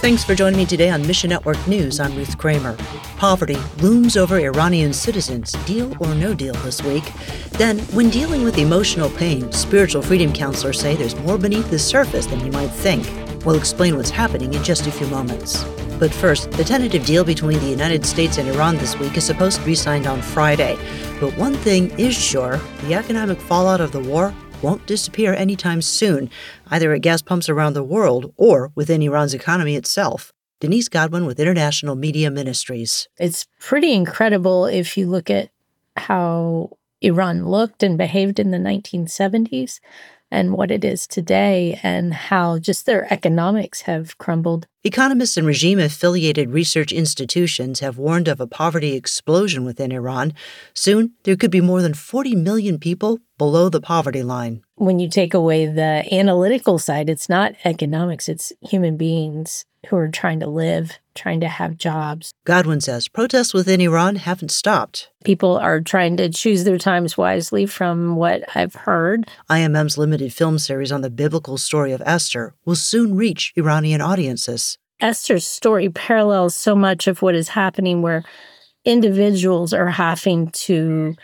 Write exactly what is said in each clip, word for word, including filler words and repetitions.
Thanks for joining me today on Mission Network News. I'm Ruth Kramer. Poverty looms over Iranian citizens, deal or no deal this week. Then, when dealing with emotional pain, spiritual freedom counselors say there's more beneath the surface than you might think. We'll explain what's happening in just a few moments. But first, the tentative deal between the United States and Iran this week is supposed to be signed on Friday. But one thing is sure, the economic fallout of the war won't disappear anytime soon, either at gas pumps around the world or within Iran's economy itself. Denise Godwin with International Media Ministries. It's pretty incredible if you look at how Iran looked and behaved in the nineteen seventies and what it is today and how just their economics have crumbled. Economists and regime-affiliated research institutions have warned of a poverty explosion within Iran. Soon, there could be more than forty million people below the poverty line. When you take away the analytical side, it's not economics, it's human beings who are trying to live, trying to have jobs. Godwin says protests within Iran haven't stopped. People are trying to choose their times wisely from what I've heard. I M M's limited film series on the biblical story of Esther will soon reach Iranian audiences. Esther's story parallels so much of what is happening where individuals are having to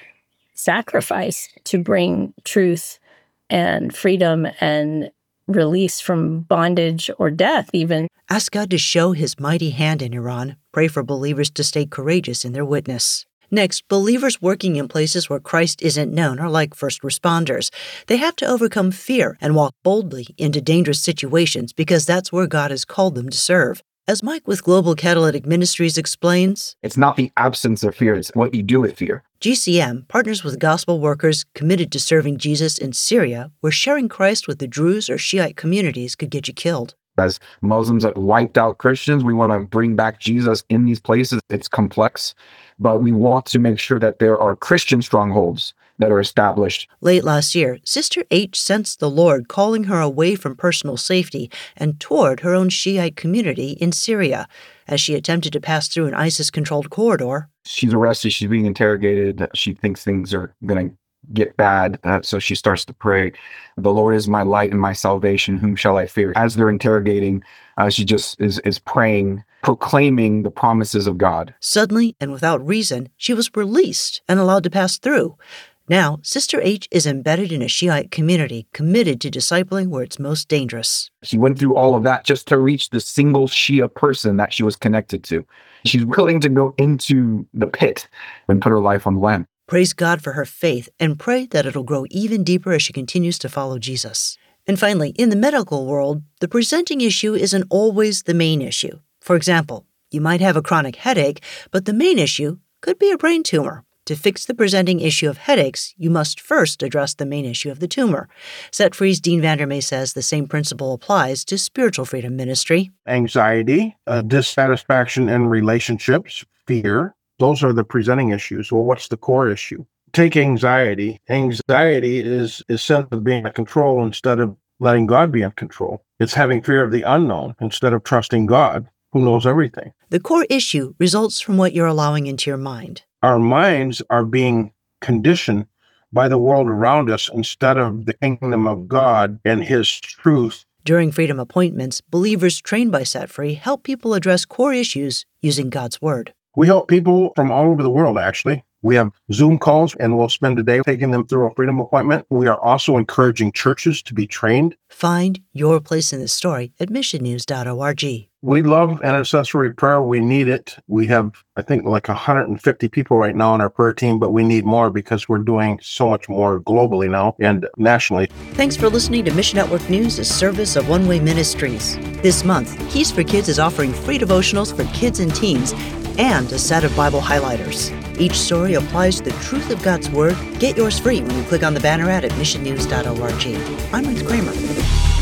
sacrifice to bring truth and freedom and release from bondage or death even. Ask God to show his mighty hand in Iran. Pray for believers to stay courageous in their witness. Next, believers working in places where Christ isn't known are like first responders. They have to overcome fear and walk boldly into dangerous situations because that's where God has called them to serve. As Mike with Global Catalytic Ministries explains, it's not the absence of fear, it's what you do with fear. G C M partners with gospel workers committed to serving Jesus in Syria, where sharing Christ with the Druze or Shiite communities could get you killed. As Muslims that wiped out Christians, we want to bring back Jesus in these places. It's complex, but we want to make sure that there are Christian strongholds that are established. Late last year, Sister H sensed the Lord calling her away from personal safety and toward her own Shiite community in Syria. As she attempted to pass through an ISIS-controlled corridor, she's arrested, she's being interrogated, she thinks things are going to get bad, uh, so she starts to pray, "The Lord is my light and my salvation, whom shall I fear?" As they're interrogating, uh, she just is, is praying, proclaiming the promises of God. Suddenly, and without reason, she was released and allowed to pass through. Now, Sister H is embedded in a Shiite community committed to discipling where it's most dangerous. She went through all of that just to reach the single Shia person that she was connected to. She's willing to go into the pit and put her life on the line. Praise God for her faith and pray that it'll grow even deeper as she continues to follow Jesus. And finally, in the medical world, the presenting issue isn't always the main issue. For example, you might have a chronic headache, but the main issue could be a brain tumor. To fix the presenting issue of headaches, you must first address the main issue of the tumor. Set Free's Dean Vandermeer says the same principle applies to spiritual freedom ministry. Anxiety, uh, dissatisfaction in relationships, fear, those are the presenting issues. Well, what's the core issue? Take anxiety. Anxiety is is sense of being in control instead of letting God be in control. It's having fear of the unknown instead of trusting God, who knows everything. The core issue results from what you're allowing into your mind. Our minds are being conditioned by the world around us instead of the kingdom of God and his truth. During Freedom Appointments, believers trained by Set Free help people address core issues using God's Word. We help people from all over the world, actually. We have Zoom calls, and we'll spend a day taking them through a Freedom Appointment. We are also encouraging churches to be trained. Find your place in the story at mission news dot org. We love intercessory prayer. We need it. We have, I think, like one hundred fifty people right now on our prayer team, but we need more because we're doing so much more globally now and nationally. Thanks for listening to Mission Network News, a service of One Way Ministries. This month, Keys for Kids is offering free devotionals for kids and teens and a set of Bible highlighters. Each story applies to the truth of God's Word. Get yours free when you click on the banner ad at mission news dot org. I'm Ruth Kramer.